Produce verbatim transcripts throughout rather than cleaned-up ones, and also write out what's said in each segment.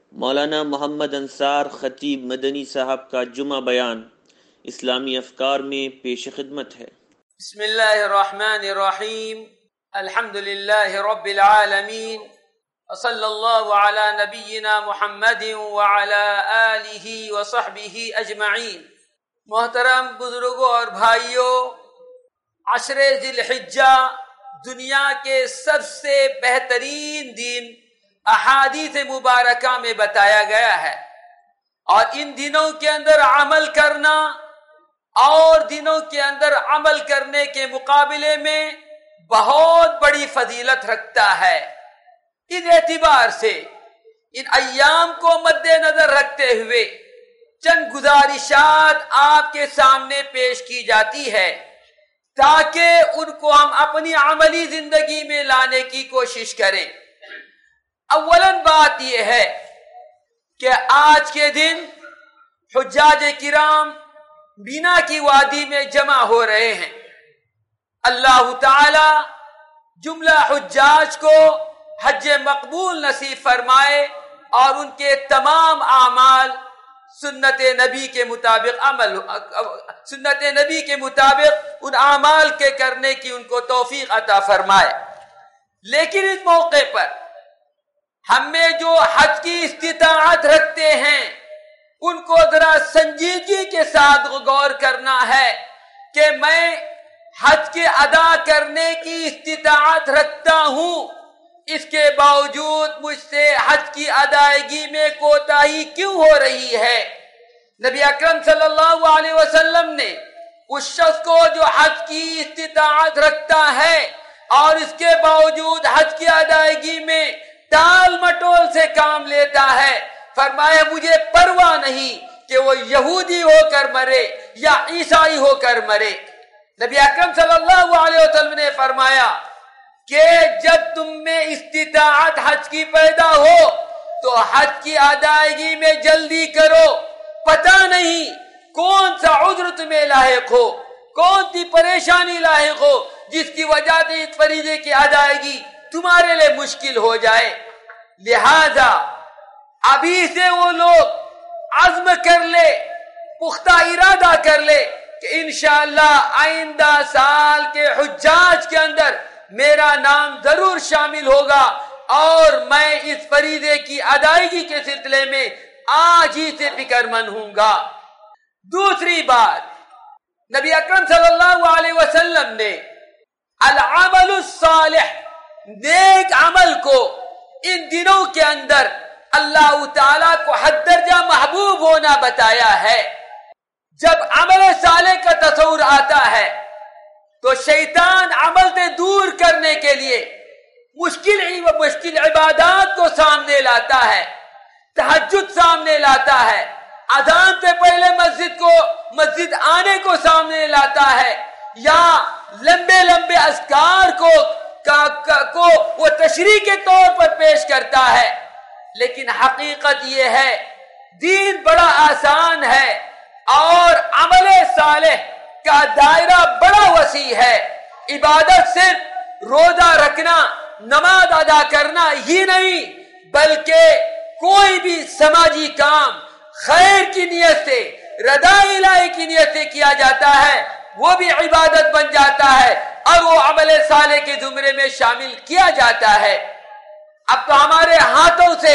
مولانا محمد انصار خطیب مدنی صاحب کا جمعہ بیان اسلامی افکار میں پیش خدمت ہے۔ بسم اللہ الرحمن الرحیم، الحمد للہ رب العالمین، وصلی اللہ علی نبینا محمد وعلی آلہ وصحبہ اجمعین۔ محترم بزرگوں اور بھائیوں، عشر ذی الحجہ دنیا کے سب سے بہترین دن احادیث مبارکہ میں بتایا گیا ہے، اور ان دنوں کے اندر عمل کرنا اور دنوں کے اندر عمل کرنے کے مقابلے میں بہت بڑی فضیلت رکھتا ہے۔ اس اعتبار سے ان ایام کو مد نظر رکھتے ہوئے چند گزارشات آپ کے سامنے پیش کی جاتی ہے تاکہ ان کو ہم اپنی عملی زندگی میں لانے کی کوشش کریں۔ اولاً بات یہ ہے کہ آج کے دن حجاج کرام مینا کی وادی میں جمع ہو رہے ہیں۔ اللہ تعالی جملہ حجاج کو حج مقبول نصیب فرمائے اور ان کے تمام اعمال سنت نبی کے مطابق عمل سنت نبی کے مطابق ان اعمال کے کرنے کی ان کو توفیق عطا فرمائے۔ لیکن اس موقع پر ہم میں جو حج کی استطاعت رکھتے ہیں ان کو ذرا سنجیدگی کے ساتھ غور کرنا ہے کہ میں حج کے ادا کرنے کی استطاعت رکھتا ہوں، اس کے باوجود مجھ سے حج کی ادائیگی میں کوتاہی کیوں ہو رہی ہے؟ نبی اکرم صلی اللہ علیہ وسلم نے اس شخص کو جو حج کی استطاعت رکھتا ہے اور اس کے باوجود حج کی ادائیگی میں ٹال مٹول سے کام لیتا ہے، فرمایا مجھے پرواہ نہیں کہ وہ یہودی ہو کر مرے یا عیسائی ہو کر مرے۔ نبی اکرم صلی اللہ علیہ وسلم نے فرمایا کہ جب تم میں استطاعت حج کی پیدا ہو تو حج کی ادائیگی میں جلدی کرو، پتہ نہیں کون سا عذر تمہیں لاحق ہو، کون سی پریشانی لاحق ہو جس کی وجہ سے اس فریضے کی ادائیگی تمہارے لیے مشکل ہو جائے۔ لہذا ابھی سے وہ لوگ عزم کر لے، پختہ ارادہ کر لے کہ انشاءاللہ آئندہ سال کے حجاج کے اندر میرا نام ضرور شامل ہوگا اور میں اس فریضے کی ادائیگی کے سلسلے میں آج ہی سے فکر مند ہوں گا۔ دوسری بات، نبی اکرم صلی اللہ علیہ وسلم نے العمل الصالح، نیک عمل کو ان دنوں کے اندر اللہ تعالیٰ کو حد درجہ محبوب ہونا بتایا ہے۔ جب عمل صالح کا تصور آتا ہے تو شیطان عمل سے دور کرنے کے لیے مشکل مشکل عبادات کو سامنے لاتا ہے، تہجد سامنے لاتا ہے، اذان سے پہلے مسجد کو مسجد آنے کو سامنے لاتا ہے، یا لمبے لمبے اذکار کو کا, کا, کو وہ تشریح کے طور پر پیش کرتا ہے۔ لیکن حقیقت یہ ہے دین بڑا آسان ہے اور عمل صالح کا دائرہ بڑا وسیع ہے۔ عبادت صرف روزہ رکھنا، نماز ادا کرنا ہی نہیں، بلکہ کوئی بھی سماجی کام خیر کی نیت سے، رضا الہی کی نیت سے کیا جاتا ہے، وہ بھی عبادت بن جاتا ہے اور وہ عمل صالح کے زمرے میں شامل کیا جاتا ہے۔ اب تو ہمارے ہاتھوں سے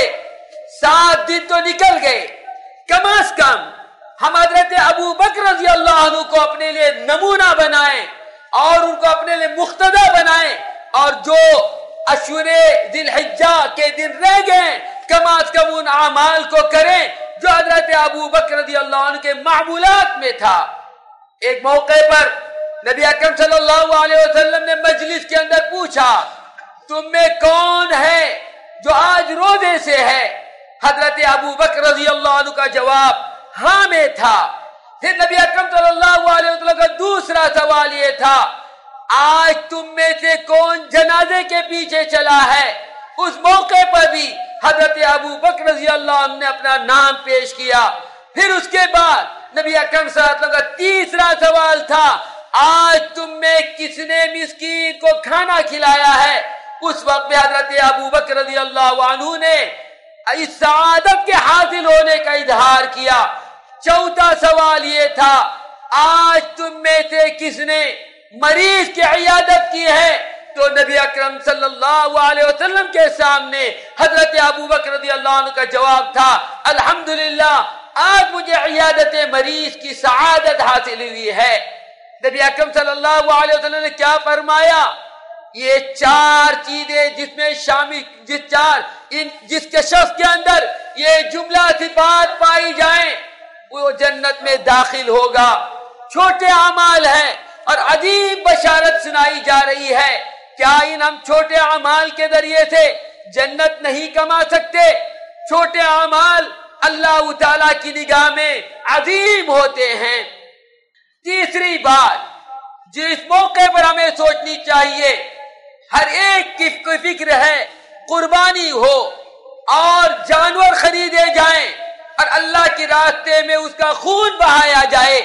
سات دن تو نکل گئے، کم از کم ہم حضرت ابو بکر رضی اللہ عنہ کو اپنے لیے نمونہ بنائیں اور ان کو اپنے لیے مقتدی بنائیں، اور جو اشہر ذی الحجہ کے دن رہ گئے کم از کم ان اعمال کو کریں جو حضرت ابو بکر رضی اللہ عنہ کے معمولات میں تھا۔ ایک موقع پر نبی اکرم صلی اللہ علیہ وسلم نے مجلس کے اندر پوچھا تم میں کون ہے جو آج روزے سے ہے؟ حضرت ابو بکر رضی اللہ عنہ کا جواب ہاں میں تھا۔ پھر نبی اکرم صلی اللہ علیہ وسلم کا دوسرا سوال یہ تھا آج تم میں سے کون جنازے کے پیچھے چلا ہے؟ اس موقع پر بھی حضرت ابو بکر رضی اللہ عنہ نے اپنا نام پیش کیا۔ پھر اس کے بعد نبی اکرم صلی اللہ علیہ وسلم کا تیسرا سوال تھا آج تم میں کس نے مسکین کو کھانا کھلایا ہے؟ اس وقت میں حضرت ابو بکر رضی اللہ عنہ نے اس سعادت کے حاصل ہونے کا اظہار کیا۔ چوتھا سوال یہ تھا، آج تم میں سے کس نے مریض کی عیادت کی ہے؟ تو نبی اکرم صلی اللہ علیہ وسلم کے سامنے حضرت ابو بکر رضی اللہ عنہ کا جواب تھا، الحمدللہ آج مجھے عیادت مریض کی سعادت حاصل ہوئی ہے۔ نبی اکرم صلی اللہ علیہ وسلم نے کیا فرمایا؟ یہ چار چیزیں جس میں شامل جس چار ان جس کے شخص کے اندر یہ جملہ صفات پائی جائیں وہ جنت میں داخل ہوگا۔ چھوٹے اعمال ہیں اور عجیب بشارت سنائی جا رہی ہے، کیا ان ہم چھوٹے اعمال کے ذریعے سے جنت نہیں کما سکتے؟ چھوٹے اعمال اللہ تعالیٰ کی نگاہ میں عظیم ہوتے ہیں۔ تیسری بات جو اس موقع پر ہمیں سوچنی چاہیے، ہر ایک کی فکر ہے قربانی ہو اور جانور خریدے جائیں اور اللہ کے راستے میں اس کا خون بہایا جائے،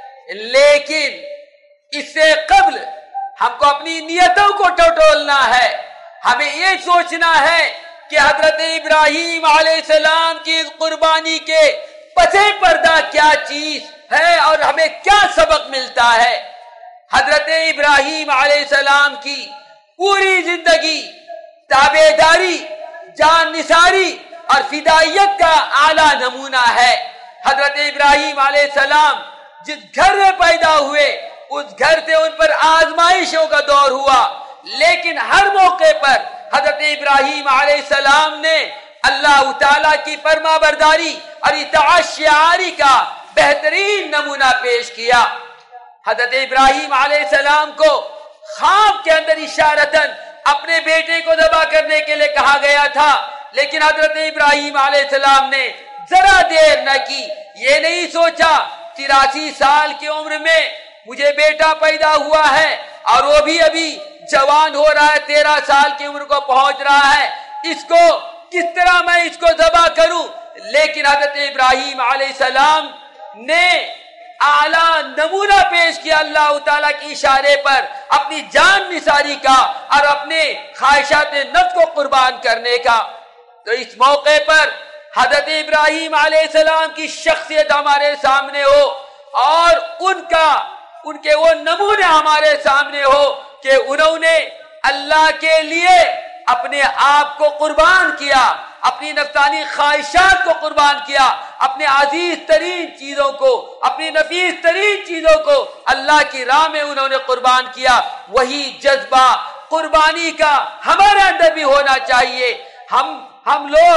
لیکن اس سے قبل ہم کو اپنی نیتوں کو ٹٹولنا ہے۔ ہمیں یہ سوچنا ہے کہ حضرت ابراہیم علیہ السلام کی اس قربانی کے پس پردہ کیا چیز ہے اور ہمیں کیا سبق ملتا ہے۔ حضرت ابراہیم علیہ السلام کی پوری زندگی تابعداری، جان نثاری اور فدائیت کا اعلیٰ نمونہ ہے۔ حضرت ابراہیم علیہ السلام جس گھر میں پیدا ہوئے اس گھر سے ان پر آزمائشوں کا دور ہوا، لیکن ہر موقع پر حضرت ابراہیم علیہ السلام نے اللہ تعالیٰ کی فرما برداری اور اطاعت شعاری کا بہترین نمونہ پیش کیا۔ حضرت ابراہیم علیہ السلام کو خواب کے اندر اشارتاً اپنے بیٹے کو ذبح کرنے کے لیے کہا گیا تھا، لیکن حضرت ابراہیم علیہ السلام نے ذرا دیر نہ کی، یہ نہیں سوچا تراسی سال کی عمر میں مجھے بیٹا پیدا ہوا ہے اور وہ بھی ابھی جوان ہو رہا ہے، تیرہ سال کی عمر کو پہنچ رہا ہے، اس کو کس طرح میں اس کو ذبح کروں؟ لیکن حضرت ابراہیم علیہ السلام نے اعلیٰ نمونہ پیش کیا اللہ تعالیٰ کی اشارے پر اپنی جان نثاری کا اور اپنے خواہشات نفس کو قربان کرنے کا۔ تو اس موقع پر حضرت ابراہیم علیہ السلام کی شخصیت ہمارے سامنے ہو اور ان کا ان کے وہ نمونے ہمارے سامنے ہو کہ انہوں نے اللہ کے لیے اپنے آپ کو قربان کیا، اپنی نفسانی خواہشات کو قربان کیا، اپنے عزیز ترین چیزوں کو، اپنی نفیس ترین چیزوں کو اللہ کی راہ میں انہوں نے قربان کیا۔ وہی جذبہ قربانی کا ہمارے اندر بھی ہونا چاہیے۔ ہم ہم لوگ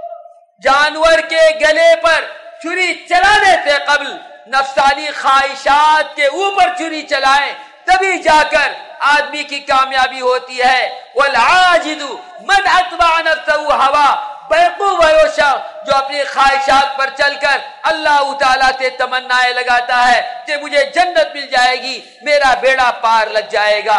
جانور کے گلے پر چھری چلانے سے قبل نفسانی خواہشات کے اوپر چھری چلائیں، تبھی جا کر آدمی کی کامیابی ہوتی ہے۔ والعاجز من اتبع نفسه هوا، بیوقوف ہے وہ شخص جو اپنی خواہشات پر چل کر اللہ تعالیٰ سے تمنائیں لگاتا ہے کہ مجھے جنت مل جائے گی، میرا بیڑا پار لگ جائے گا۔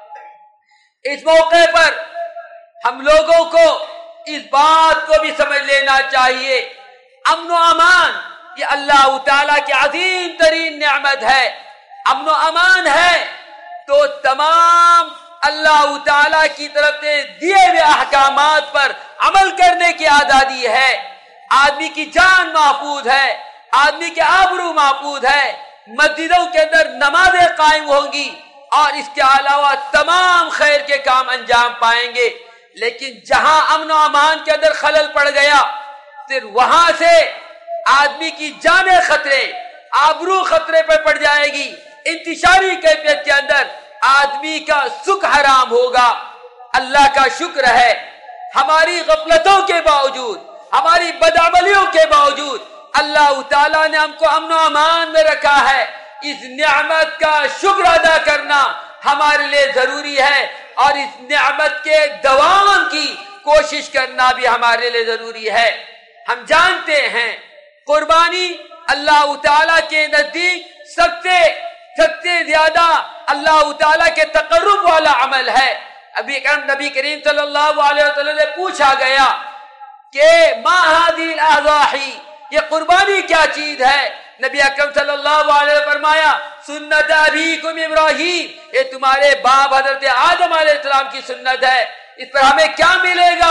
اس موقع پر ہم لوگوں کو اس بات کو بھی سمجھ لینا چاہیے، امن و امان یہ اللہ تعالیٰ کی عظیم ترین نعمت ہے۔ امن و امان ہے تو تمام اللہ تعالیٰ کی طرف سے دیے ہوئے احکامات پر عمل کرنے کی آزادی ہے۔ آدمی کی جان محفوظ ہے، آدمی کے آبرو محفوظ ہے، مسجدوں کے اندر نمازیں قائم ہوں گی اور اس کے علاوہ تمام خیر کے کام انجام پائیں گے۔ لیکن جہاں امن و امان کے اندر خلل پڑ گیا، پھر وہاں سے آدمی کی جان خطرے، آبرو خطرے پر پڑ جائے گی۔ انتشاری کیفیت کے اندر آدمی کا سکھ حرام ہوگا۔ اللہ کا شکر ہے ہماری غفلتوں کے باوجود، ہماری بدعملیوں کے باوجود اللہ تعالیٰ نے ہم کو امن و امان میں رکھا ہے۔ اس نعمت کا شکر ادا کرنا ہمارے لیے ضروری ہے اور اس نعمت کے دوام کی کوشش کرنا بھی ہمارے لیے ضروری ہے۔ ہم جانتے ہیں قربانی اللہ تعالیٰ کے نزدیک سب سے سب سے زیادہ اللہ تعالیٰ کے تقرب والا عمل ہے۔ ابھی نبی کریم صلی اللہ علیہ وسلم نے پوچھا گیا کہ ما هذه الاضاحی، یہ قربانی کیا چیز ہے؟ نبی اکرم صلی اللہ علیہ وسلم فرمایا سنت ابیکم ابراہیم، یہ تمہارے باپ حضرت آدم علیہ السلام کی سنت ہے۔ اس پر ہمیں کیا ملے گا؟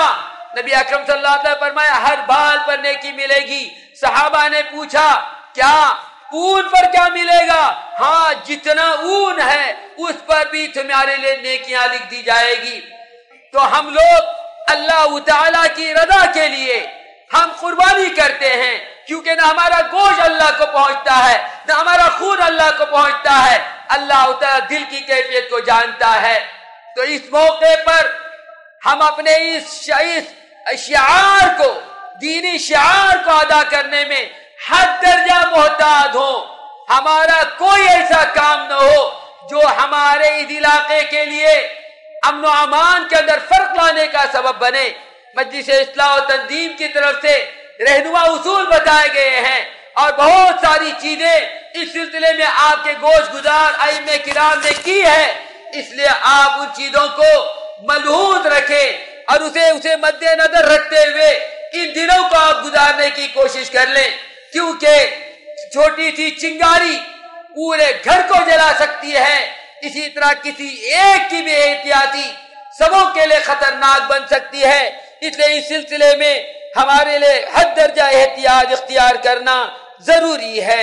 نبی اکرم صلی اللہ علیہ وسلم فرمایا ہر بال پر نیکی ملے گی. صحابہ نے پوچھا کیا اون پر کیا ملے گا؟ ہاں جتنا اون ہے اس پر بھی تمہارے لیے نیکیاں لکھ دی جائے گی. تو ہم لوگ اللہ تعالی کی رضا کے لیے ہم قربانی کرتے ہیں، کیونکہ نہ ہمارا گوشت اللہ کو پہنچتا ہے نہ ہمارا خون اللہ کو پہنچتا ہے. اللہ تعالی دل کی کیفیت کو جانتا ہے. تو اس موقع پر ہم اپنے اس شعار کو، دینی شعار کو ادا کرنے میں حد درجہ محتاط ہوں. ہمارا کوئی ایسا کام نہ ہو جو ہمارے اس علاقے کے لیے امن و امان کے اندر فرق لانے کا سبب بنے. مجلس اصلاح و تنظیم کی طرف سے رہنما اصول بتائے گئے ہیں اور بہت ساری چیزیں اس سلسلے میں آپ کے گوش گزار ائمہ کرام نے کی ہے. اس لیے آپ ان چیزوں کو ملحوظ رکھیں اور اسے اسے مد نظر رکھتے ہوئے ان دنوں کو آپ گزارنے کی کوشش کر لیں، کیونکہ چھوٹی سی چنگاری پورے گھر کو جلا سکتی ہے. اسی طرح کسی ایک کی بھی احتیاطی سبوں کے لیے خطرناک بن سکتی ہے. اس لیے اس سلسلے میں ہمارے لیے حد درجہ احتیاط اختیار کرنا ضروری ہے.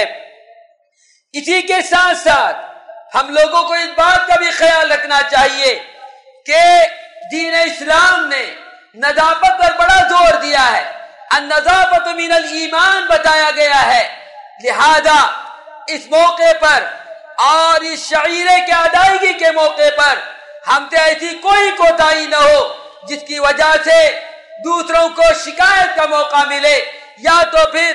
اسی کے ساتھ ساتھ ہم لوگوں کو اس بات کا بھی خیال رکھنا چاہیے کہ دین اسلام نے نظافت پر بڑا زور دیا ہے. النظافت من الایمان بتایا گیا ہے. لہذا اس موقع پر اور اس شعیرے کے ادائیگی کے موقع پر ہم سے ایسی کوئی کوتاہی نہ ہو جس کی وجہ سے دوسروں کو شکایت کا موقع ملے، یا تو پھر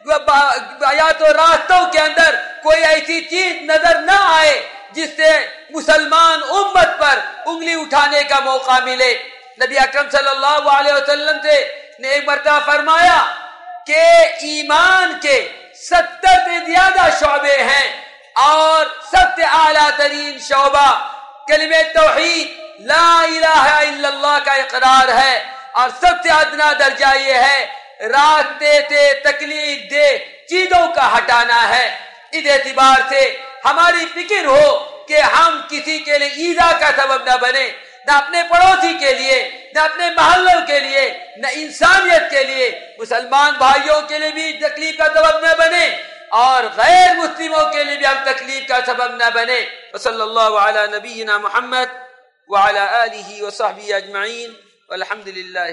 یا تو راستوں کے اندر کوئی ایسی چیز نظر نہ آئے جس سے مسلمان امت پر انگلی اٹھانے کا موقع ملے. نبی اکرم صلی اللہ علیہ وسلم سے نے ایک مرتبہ فرمایا کہ ایمان کے ستر سے زیادہ شعبے ہیں اور سب سے اعلیٰ ترین شعبہ کلمہ توحید لا الہ الا اللہ کا اقرار ہے، اور سب سے ادنا درجہ یہ ہے راستے سے تکلیف دہ چیزوں کا ہٹانا ہے. اس اعتبار سے ہماری فکر ہو کہ ہم کسی کے لیے ایذا کا سبب نہ بنے، نہ اپنے پڑوسی کے لیے، نہ اپنے محلوں کے لیے، نہ انسانیت کے لیے، مسلمان بھائیوں کے لیے بھی تکلیف کا سبب نہ بنے اور غیر مسلموں کے لیے بھی ہم تکلیف کا سبب نہ بنے. وصلی اللہ علی نبینا محمد وعلی آلہ وصحبہ اجمعین والحمد للہ.